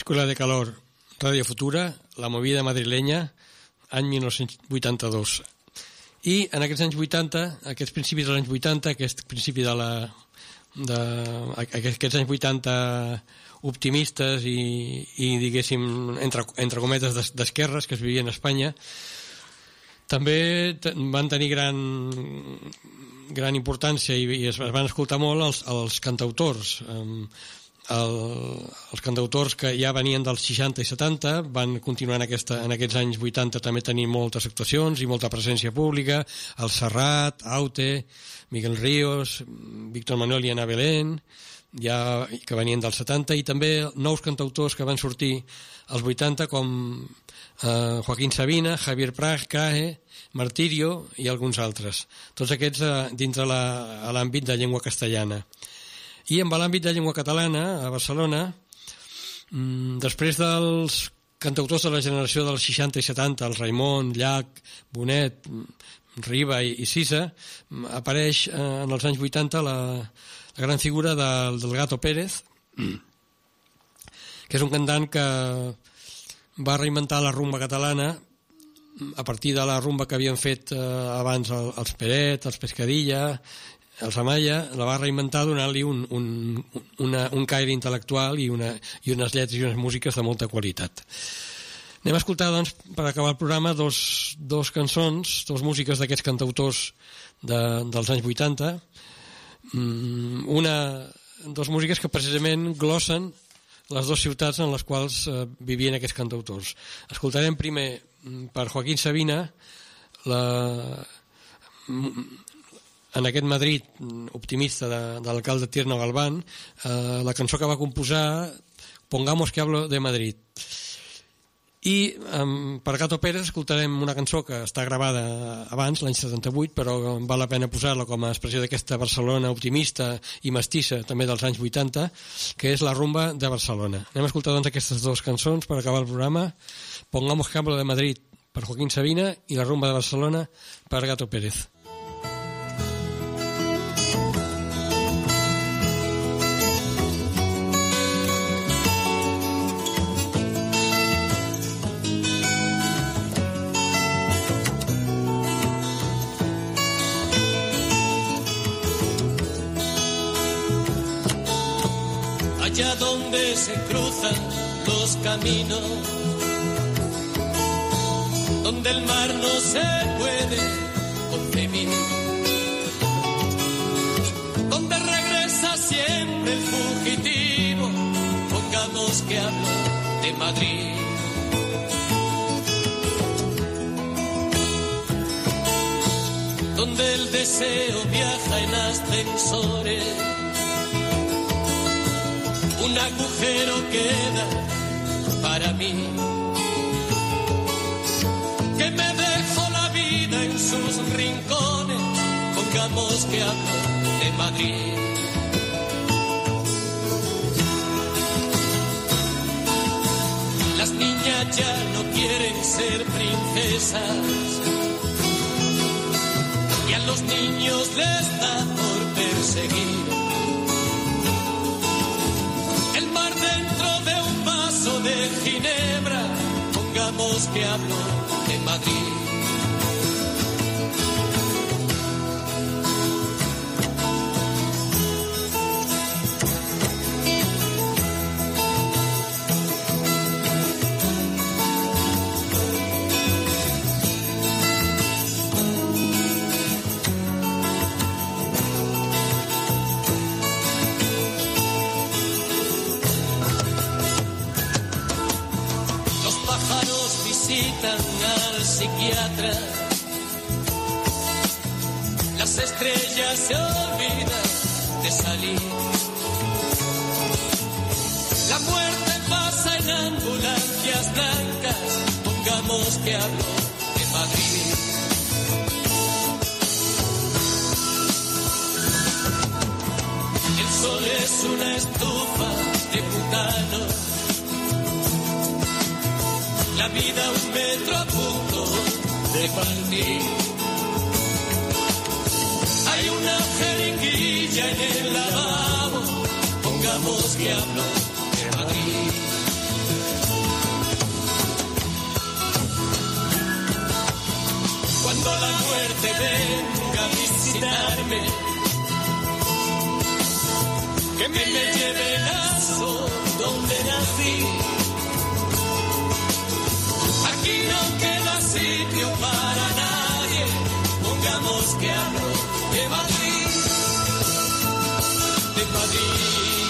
Escuela de Calor, Radio Futura, La Movida Madrileña, any 1982. I en aquests anys 80, aquests principis dels anys 80, aquest principi aquests anys 80 optimistes i diguéssim, entre cometes d'esquerres que es vivien a Espanya, també van tenir gran importància i es van escoltar molt els cantautors. Els cantautors que ja venien dels 60 i 70 van continuar en aquests anys 80 també tenint moltes actuacions i molta presència pública, el Serrat, Aute, Miguel Ríos, Víctor Manuel i Ana Belén, ja que venien dels 70, i també nous cantautors que van sortir als 80 com Joaquín Sabina, Javier Crae, Martirio i alguns altres, tots aquests dins de l'àmbit de llengua castellana. I en l'àmbit de llengua catalana, a Barcelona, després dels cantautors de la generació dels 60 i 70, els Raimon, Llach, Bonet, Riba i Sisa, apareix en els anys 80 la gran figura del Gato Pérez, que és un cantant que va reinventar la rumba catalana a partir de la rumba que havien fet abans els Peret, els Pescadilla, els Amaya, la va reinventar donant-li un caire intel·lectual i unes lletres i unes músiques de molta qualitat. Anem a escoltar, doncs, per acabar el programa, dos cançons, dos músiques d'aquests cantautors dels anys 80, dos músiques que precisament glossen les dues ciutats en les quals vivien aquests cantautors. Escoltarem primer per Joaquín Sabina en aquest Madrid optimista de l'alcalde Tierno Galván, la cançó que va composar Pongamos que hablo de Madrid. I per Gato Pérez escoltarem una cançó que està gravada abans, l'any 78, però val la pena posar-la com a expressió d'aquesta Barcelona optimista i mestissa també dels anys 80, que és la rumba de Barcelona. Anem a escoltar doncs aquestes dues cançons per acabar el programa. Pongamos que hablo de Madrid per Joaquín Sabina i la rumba de Barcelona per Gato Pérez. Allá donde se cruzan los caminos, donde el mar no se puede concebir, donde regresa siempre el fugitivo, pongamos que hablo de Madrid. Donde el deseo viaja en ascensores, un agujero queda para mí, que me dejo la vida en sus rincones, pongamos que hablo de Madrid. Las niñas ya no quieren ser princesas y a los niños les da por perseguir. De Ginebra, pongamos que hablo de Madrid. Al psiquiatra, las estrellas se olvidan de salir, la muerte pasa en ambulancias blancas, pongamos que hablo de Madrid. El sol es una estufa de butano, la vida un metro a punto de partir. Hay una jeringuilla en el lavabo, pongamos que hablo de Madrid. visitarme, que me lleve el lazo donde nací. Aquí no queda sitio para nadie, pongamos que hablo de Madrid, de Madrid.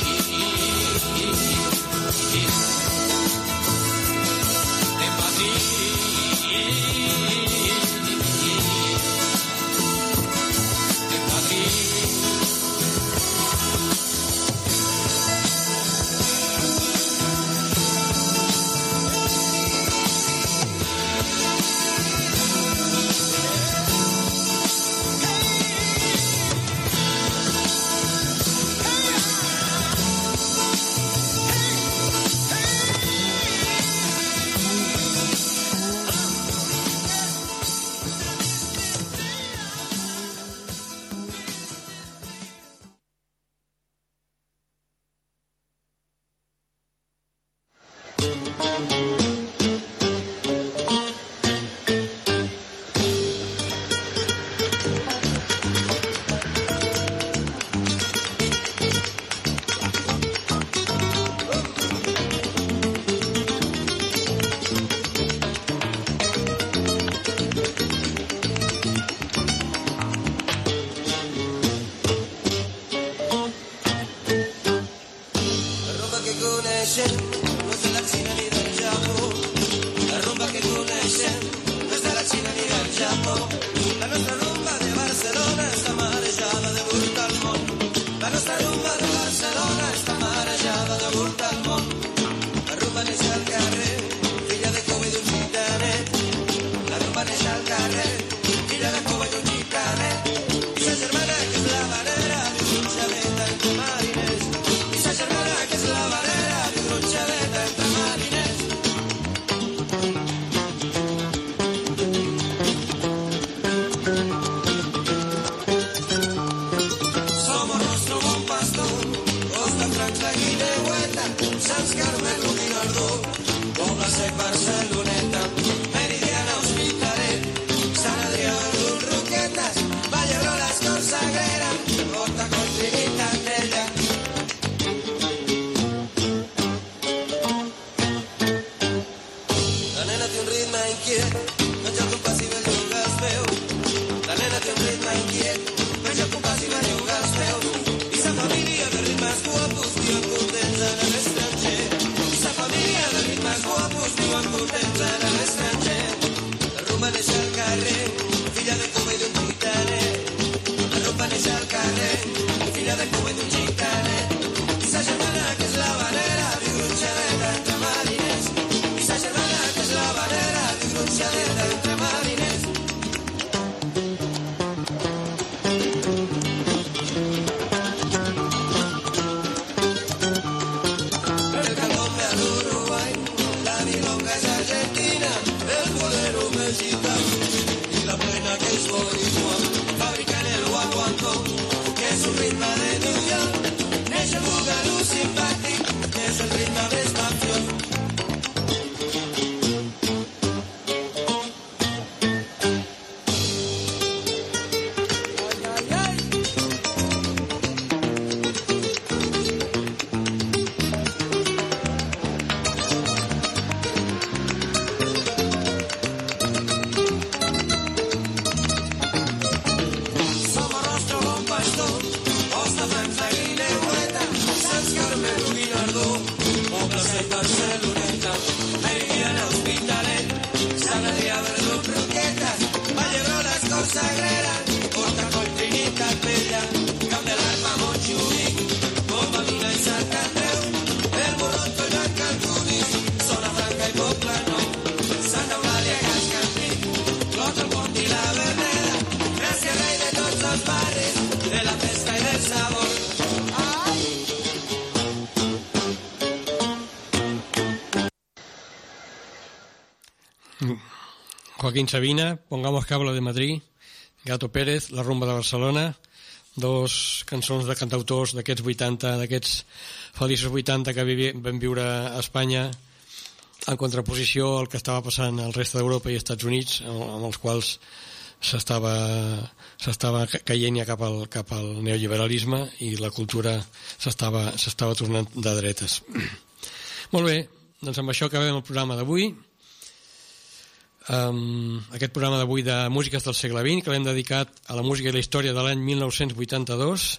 Joaquín Sabina, Pongamos que hablo de Madrid, Gato Pérez, La rumba de Barcelona, dos cançons de cantautors d'aquests 80, d'aquests feliços 80 que vam viure a Espanya, en contraposició al que estava passant al resta d'Europa i Estats Units, amb els quals s'estava caient ja cap al neoliberalisme i la cultura s'estava tornant de dretes. Molt bé, doncs amb això acabem el programa d'avui. Aquest programa d'avui de Músiques del segle XX, que l'hem dedicat a la música i la història de l'any 1982.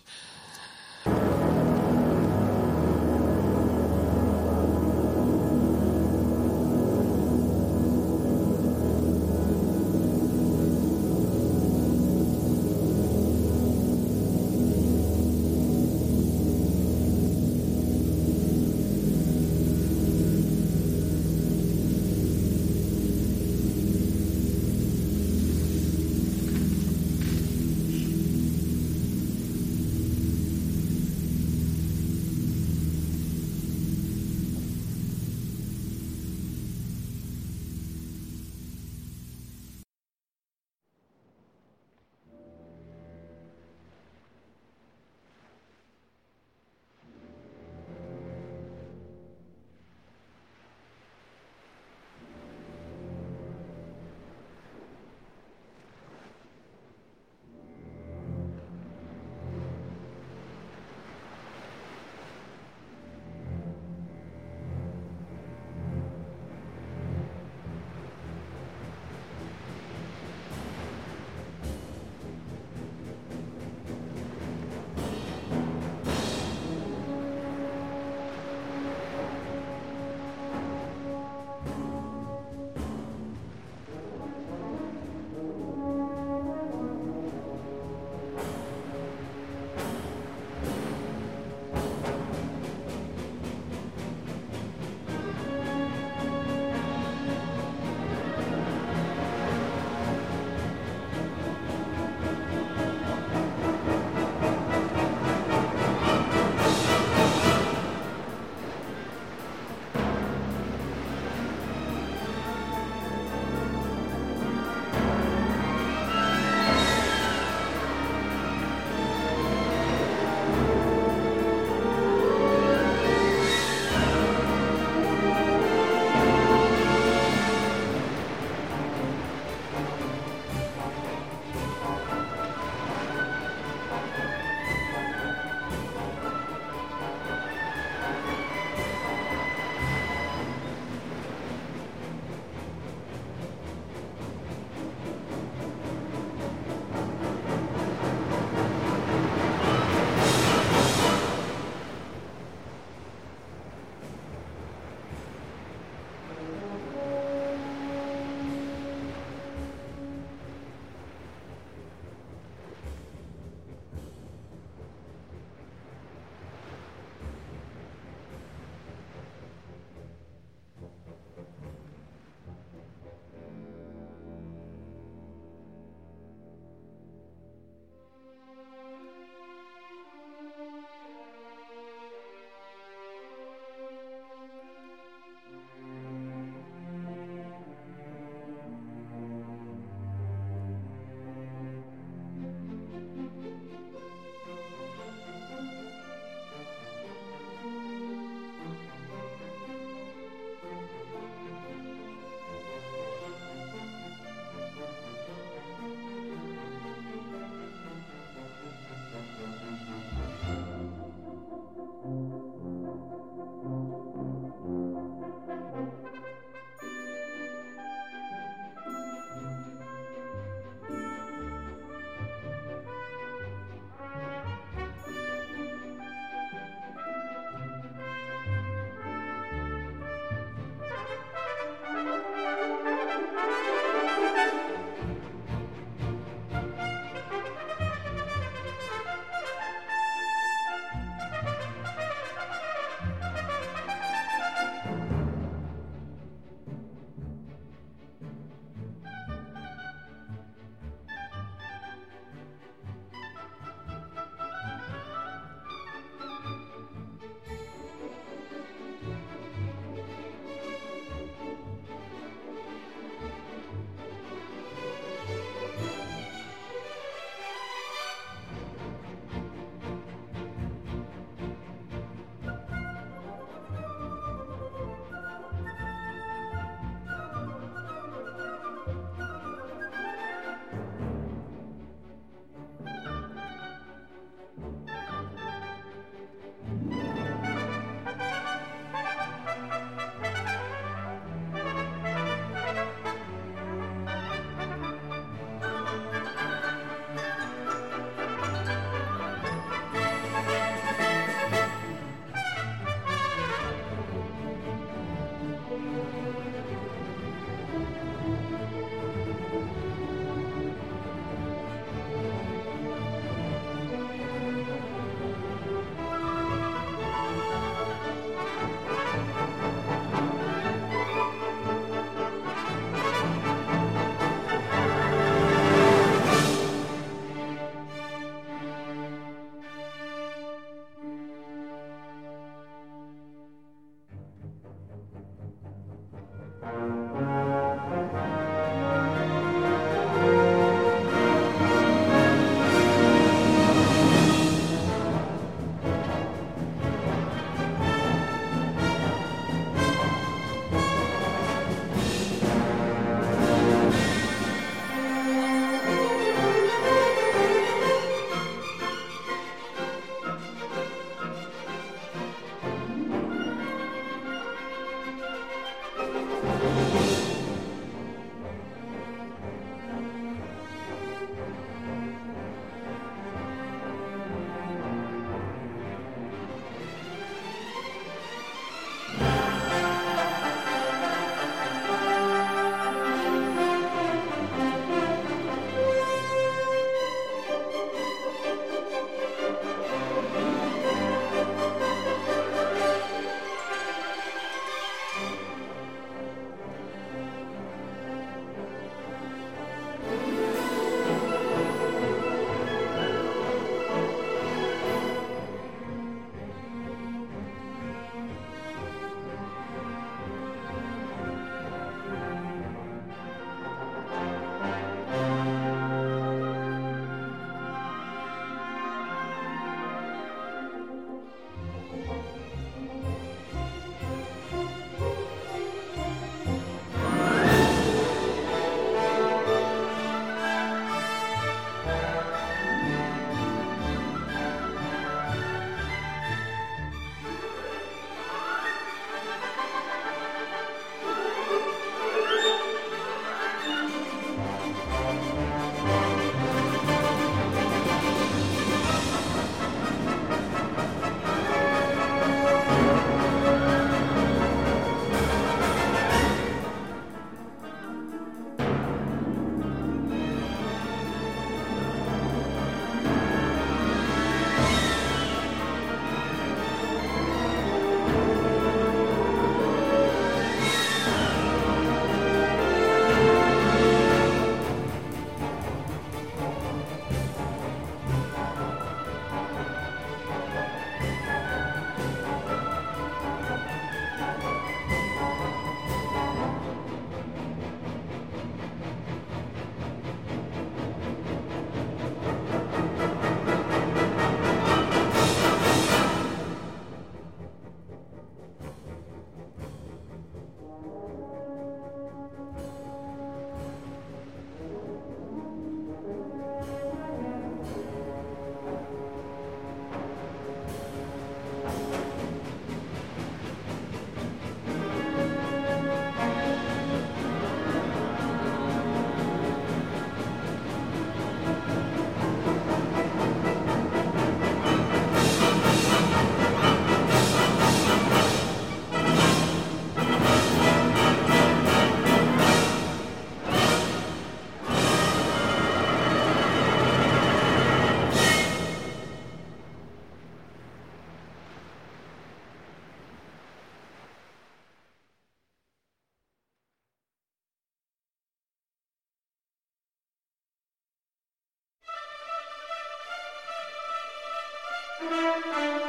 Thank you.